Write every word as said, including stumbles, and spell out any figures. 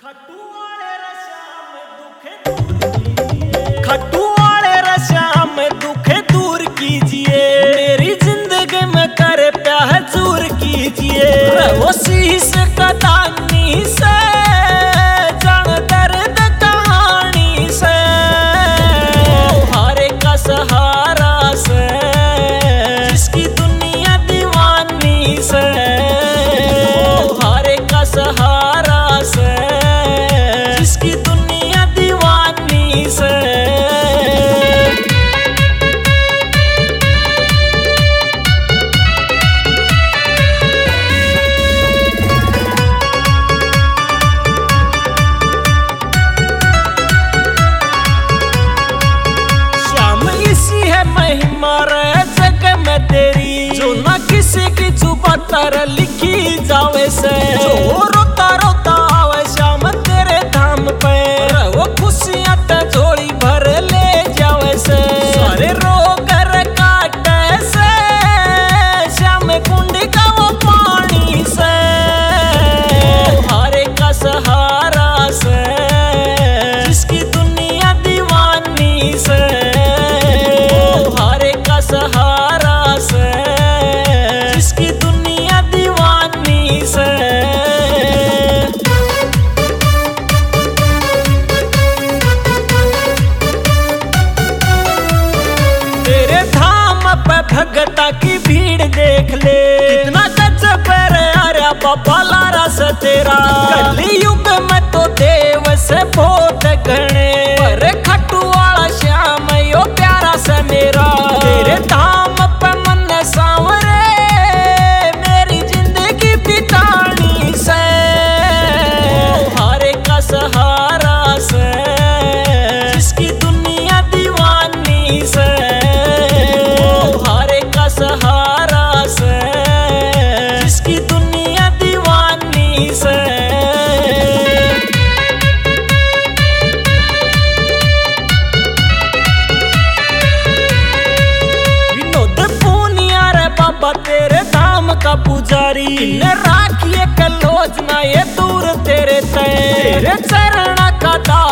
खट्टू वाले रश्याम दुखे खट्टू वाले रश्याम दुखे दूर कीजिए, मेरी जिंदगी में करे प्यार दूर कीजिए। वो शीश कदानी से जान दर्द कहानी से, हारे का सहारा से जिसकी दुनिया दीवानी से, हारे का सहारा से जिसकी दुनिया दीवानी से। श्याम इसी है महिमा रे जग में तेरी, जो ना किसी की जुबां तर लिखी जावे से। जो रोता रोता आवे श्याम तेरे धाम पे, वो खुशियां ते झोली भर ले जावे से। सारे रोग रे काटे से श्याम कुंड का वो पानी से, हारे का सहारा से जिसकी दुनिया दीवानी से, हारे का सहारा से जिसकी दुनिया दीवानी से। तेरे धाम पे भगता की भीड़ देख ले, कितना गजब है अरे बाबा लारा से तेरा। कलयुग में तो देव से बहुत गणे, पर खट्टू वाला श्याम यो प्यारा से मेरा। तेरे धाम पे मन सांवरे मेरी जिंदगी बितानी से, हारे का सहारा से जिसकी दुनिया दीवानी से, हारे का सहारा से जिसकी दुनिया दीवानी से। विनोद पूनिया रे बाबा तेरे धाम का पुजारी, ने राखिए कलोजना ये दूर तेरे ते, तेरे चरण का दास